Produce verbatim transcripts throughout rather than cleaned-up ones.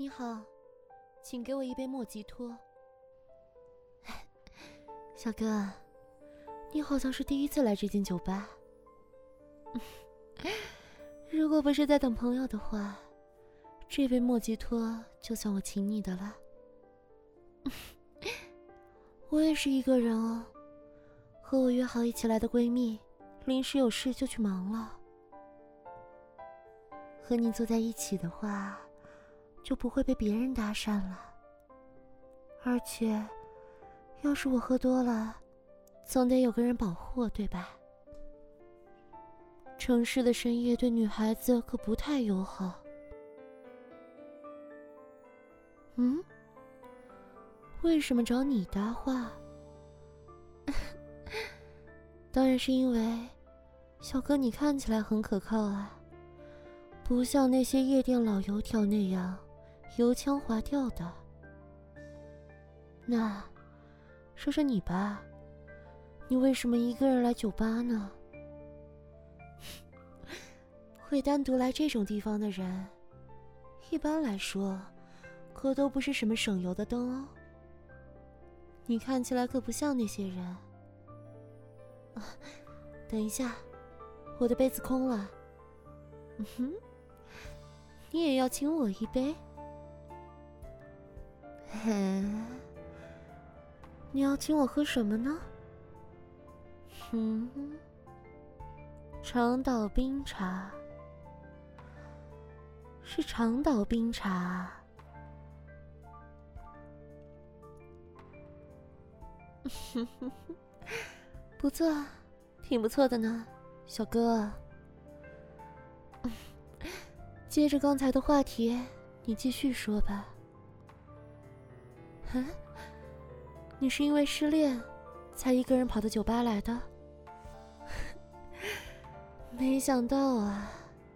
你好，请给我一杯莫吉托。小哥，你好像是第一次来这间酒吧。如果不是在等朋友的话，这杯莫吉托就算我请你的了。我也是一个人哦，和我约好一起来的闺蜜临时有事就去忙了。和你坐在一起的话，就不会被别人搭讪了。而且要是我喝多了，总得有个人保护我，对吧？城市的深夜对女孩子可不太友好。嗯？为什么找你搭话？当然是因为小哥你看起来很可靠啊，不像那些夜店老油条那样油腔滑调的。那说说你吧，你为什么一个人来酒吧呢？会单独来这种地方的人，一般来说可都不是什么省油的灯哦。你看起来可不像那些人。啊，等一下，我的杯子空了。嗯哼，你也要请我一杯？嘿，你要请我喝什么呢？嗯，长岛冰茶。是长岛冰茶。不错，挺不错的呢，小哥。接着刚才的话题，你继续说吧。啊？你是因为失恋才一个人跑到酒吧来的？没想到啊。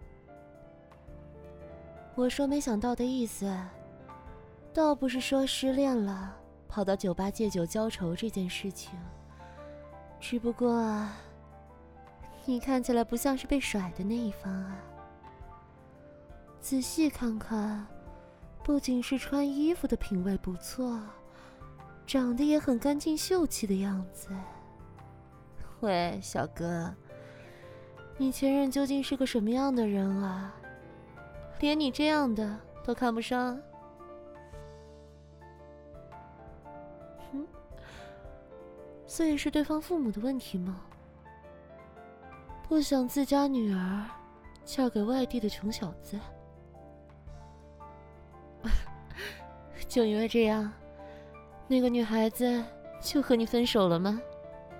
我说没想到的意思，倒不是说失恋了跑到酒吧借酒浇愁这件事情，只不过你看起来不像是被甩的那一方啊。仔细看看，不仅是穿衣服的品味不错，长得也很干净秀气的样子。喂，小哥，你前任究竟是个什么样的人啊？连你这样的都看不上？嗯，所以是对方父母的问题吗？不想自家女儿嫁给外地的穷小子？就因为这样，那个女孩子就和你分手了吗？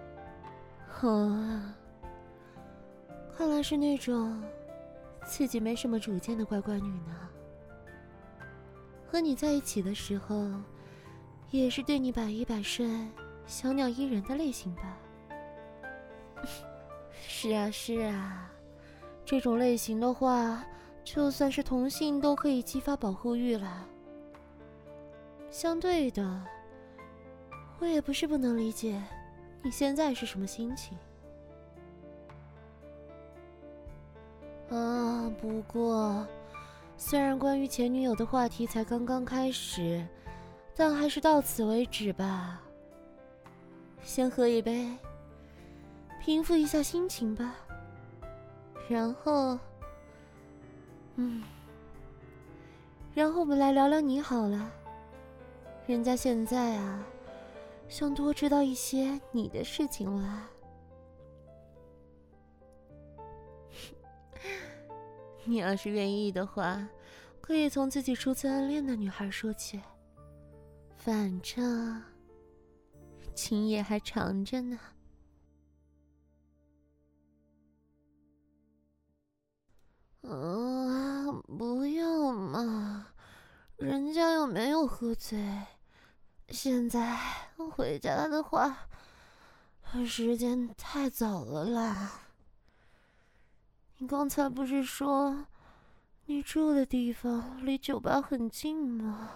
哦，看来是那种自己没什么主见的乖乖女呢。和你在一起的时候，也是对你百依百顺、小鸟依人的类型吧？是啊是啊，这种类型的话，就算是同性都可以激发保护欲了。相对的，我也不是不能理解你现在是什么心情。啊，不过虽然关于前女友的话题才刚刚开始，但还是到此为止吧。先喝一杯，平复一下心情吧。然后，嗯，然后我们来聊聊你好了。人家现在啊，想多知道一些你的事情了。你要是愿意的话，可以从自己初次暗恋的女孩说起，反正情也还长着呢。啊，不要嘛，人家又没有喝醉。现在回家的话，时间太早了啦。你刚才不是说你住的地方离酒吧很近吗？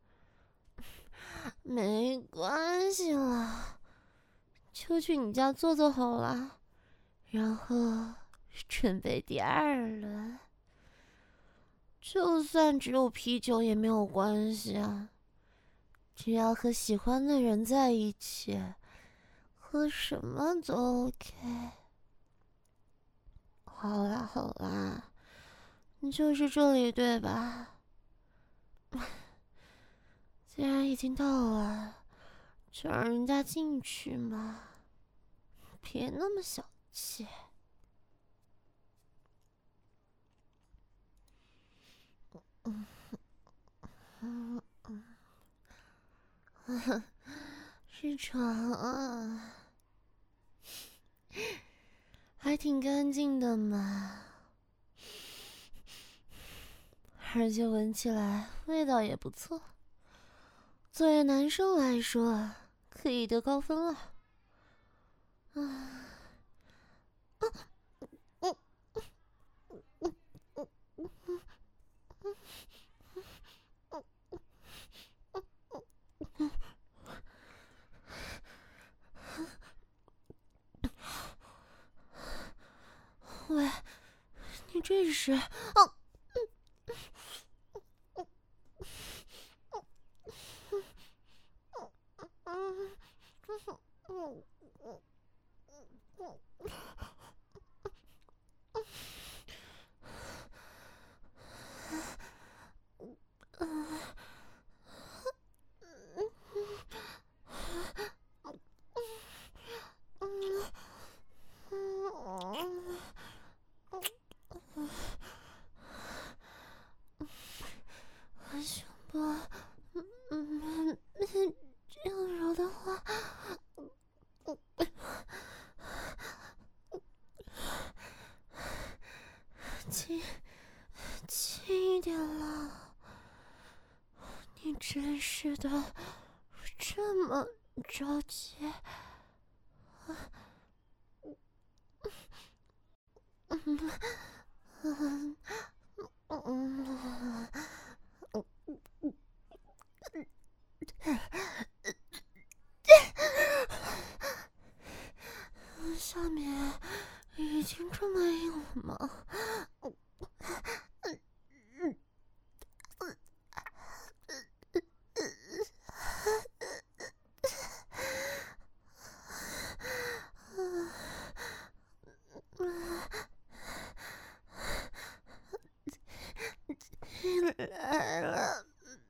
没关系啦，就去你家坐坐好了，然后准备第二轮。 就算只有啤酒也没有关系啊，只要和喜欢的人在一起，喝什么都 OK。好啦好啦，就是这里对吧？既然已经到了，就让人家进去嘛，别那么小气。嗯嗯嗯，是床啊，还挺干净的嘛，而且闻起来味道也不错。作为男生来说，可以得高分了。啊。喂，你这是？哦，我胸部，嗯嗯，这样揉的话，轻轻一点了。你真是的，这么着急？嗯嗯嗯。下面已经这么硬了吗？来了。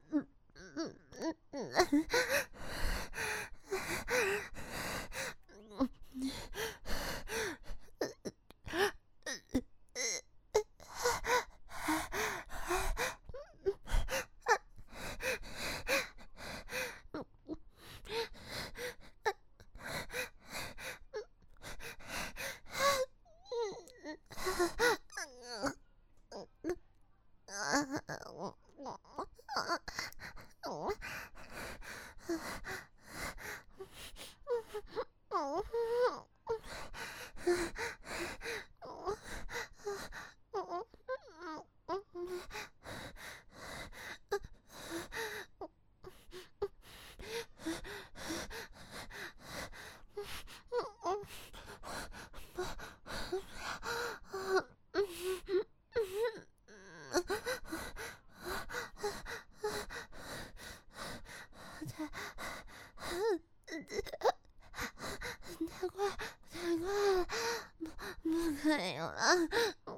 太快，太快了，不不可以了。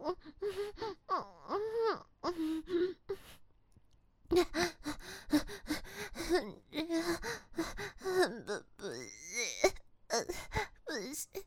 这个不不行，不行。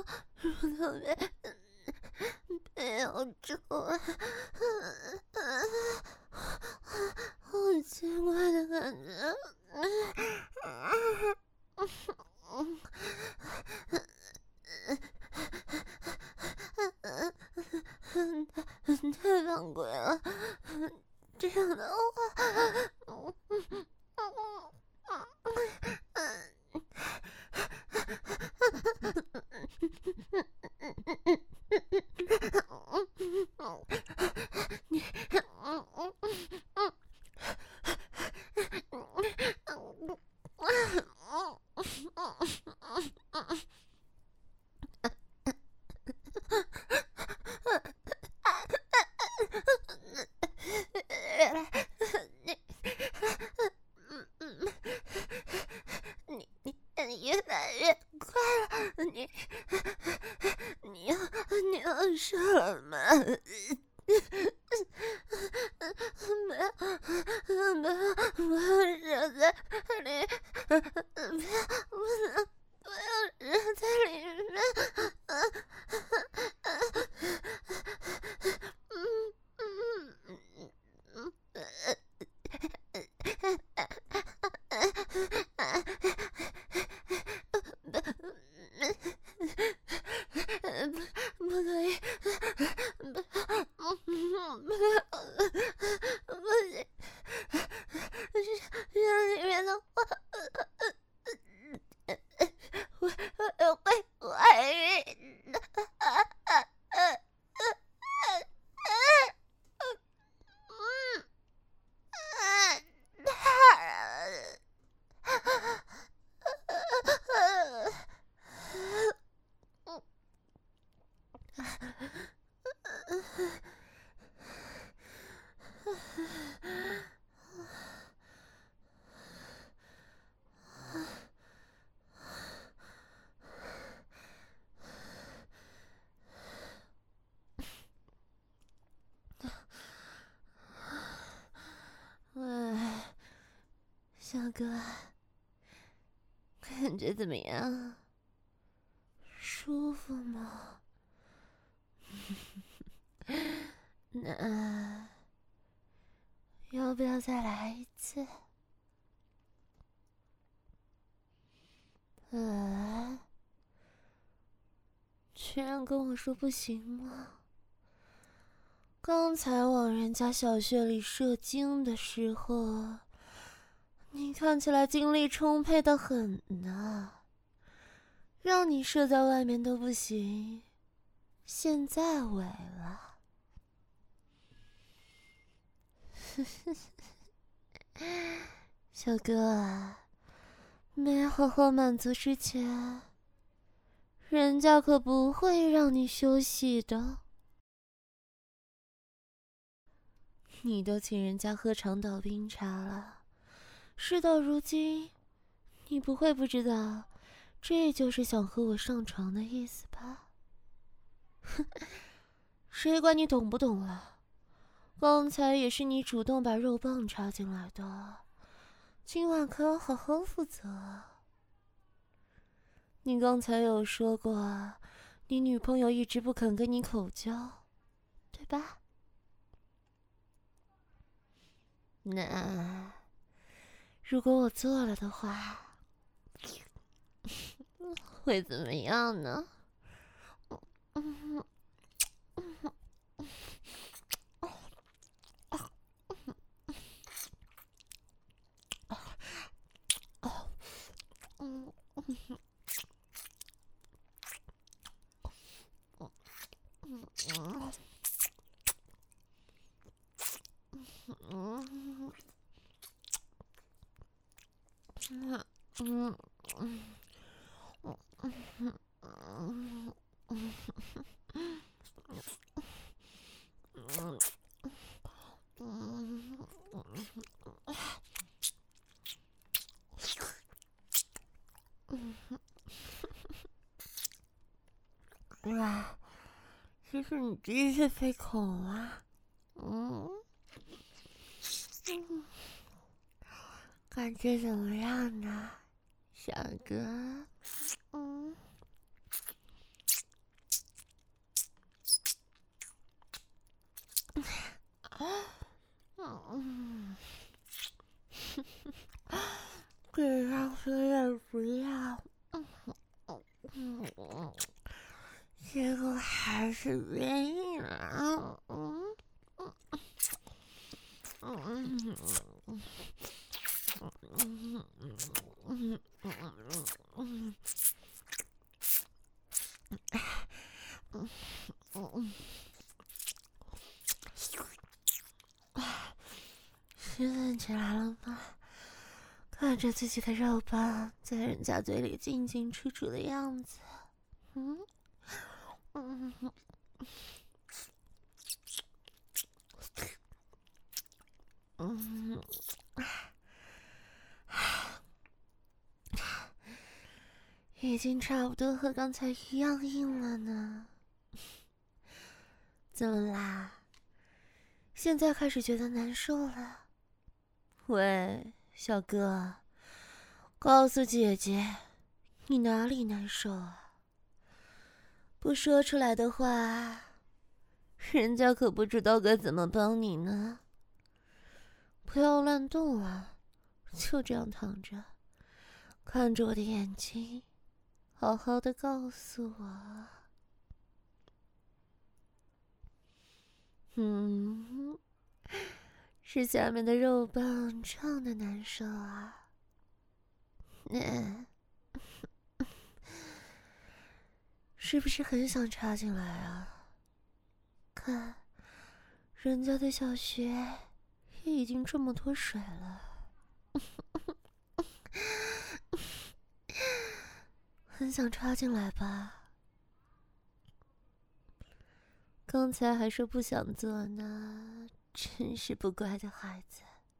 乳头被被咬住了，好奇怪的感觉。太犯规了，这样的话，你，你你你越来越快了，你你要你要射了吗？没有没有不要射在里，不要不能不要射在里面。嗯嗯嗯不可以，不，不行，这里面的话，我我会怀孕的。喂，小哥，感觉怎么样？舒服吗？那要不要再来一次？啊？居然跟我说不行吗？刚才往人家小穴里射精的时候，你看起来精力充沛的很呢，让你射在外面都不行，现在违了。小哥啊，没好好满足之前，人家可不会让你休息的。你都请人家喝长岛冰茶了，事到如今，你不会不知道，这就是想和我上床的意思吧？哼，谁管你懂不懂了？刚才也是你主动把肉棒插进来的，今晚可要好好负责。你刚才有说过，你女朋友一直不肯跟你口交，对吧？那如果我做了的话，会怎么样呢？哇，这是你第一次飞孔啊？嗯，嗯，感觉怎么样呢，小哥？嗯， 给上去也不要，结果还是愿意了。嗯嗯嗯嗯嗯嗯，兴奋起来了吗？看着自己的肉棒在人家嘴里进进出出的样子，嗯嗯嗯，已经差不多和刚才一样硬了呢。怎么啦？现在开始觉得难受了？喂，小哥，告诉姐姐，你哪里难受啊？不说出来的话，人家可不知道该怎么帮你呢。不要乱动啊，就这样躺着，看着我的眼睛，好好的告诉我。嗯，是下面的肉棒胀的难受啊。嗯，是不是很想插进来啊？看，人家的小穴也已经这么多水了。很想插进来吧？刚才还说不想做呢，真是不乖的孩子。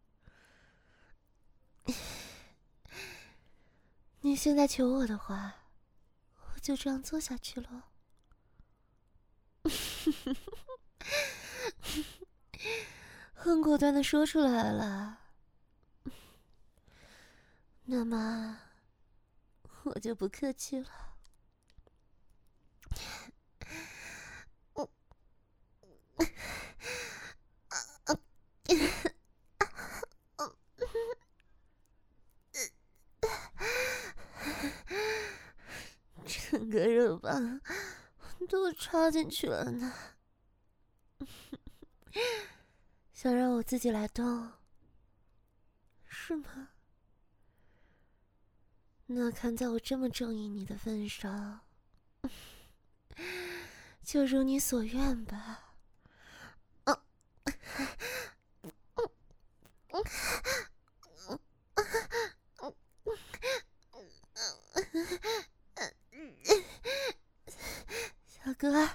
你现在求我的话，我就这样做下去了。很果断的说出来了。那么，我就不客气了。整个肉棒都插进去了呢。想让我自己来动，是吗？那看在我这么中意你的份上，就如你所愿吧。啊小哥，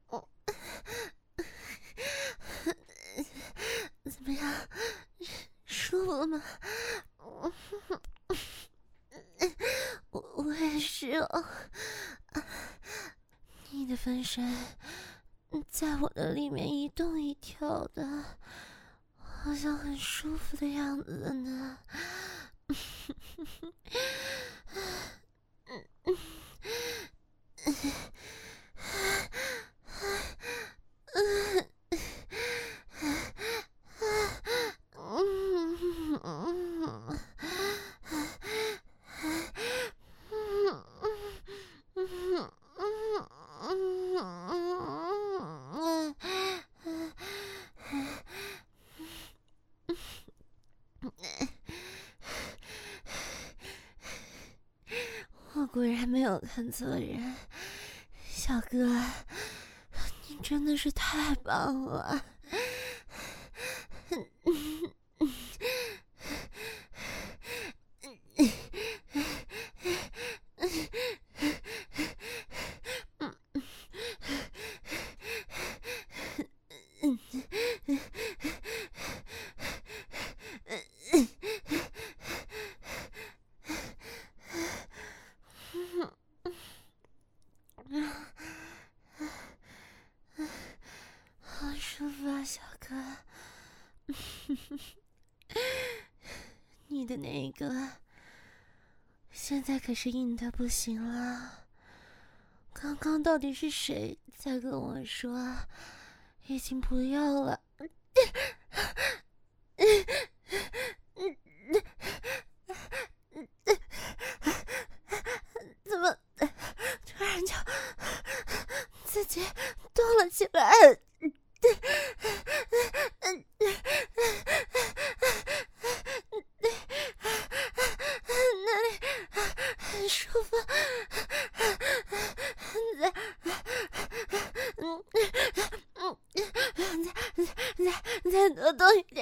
怎么样？舒服吗？我我也是哦。你的分身在我的里面一动一跳的，好像很舒服的样子呢。我果然没有看错人，小哥，你真的是太棒了。好舒服啊，小哥。你的那个现在可是硬的不行了。刚刚到底是谁在跟我说已经不要了？ 就自己动了起来。那里很舒服，再嗯嗯再再再多动一点。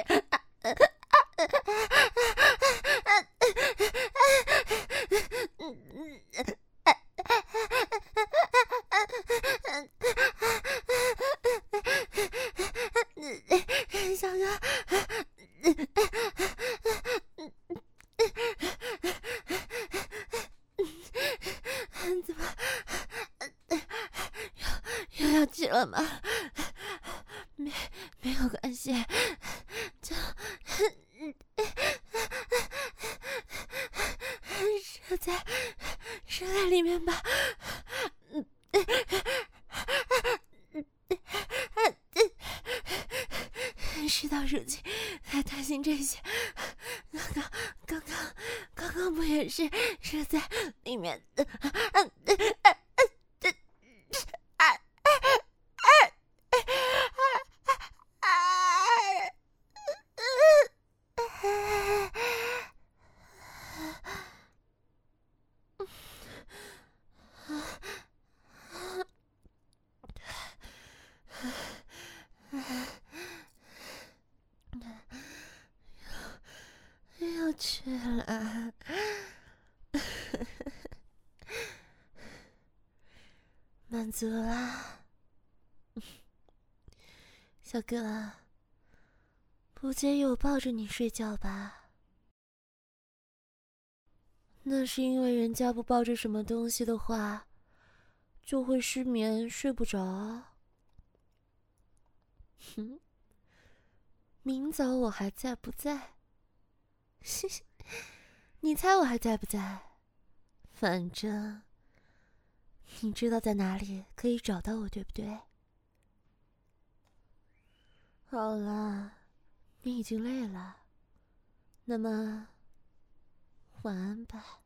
小哥，怎么又又要去了吗？没没有关系，就射在射在里面吧。事到如今才担心这些，刚刚刚刚刚刚不也是射在里面的？又去了，满足了。小哥，不介意我抱着你睡觉吧？那是因为人家不抱着什么东西的话，就会失眠睡不着。哼，明早我还在不在？你猜我还在不在？反正你知道在哪里可以找到我，对不对？好了，你已经累了，那么晚安吧。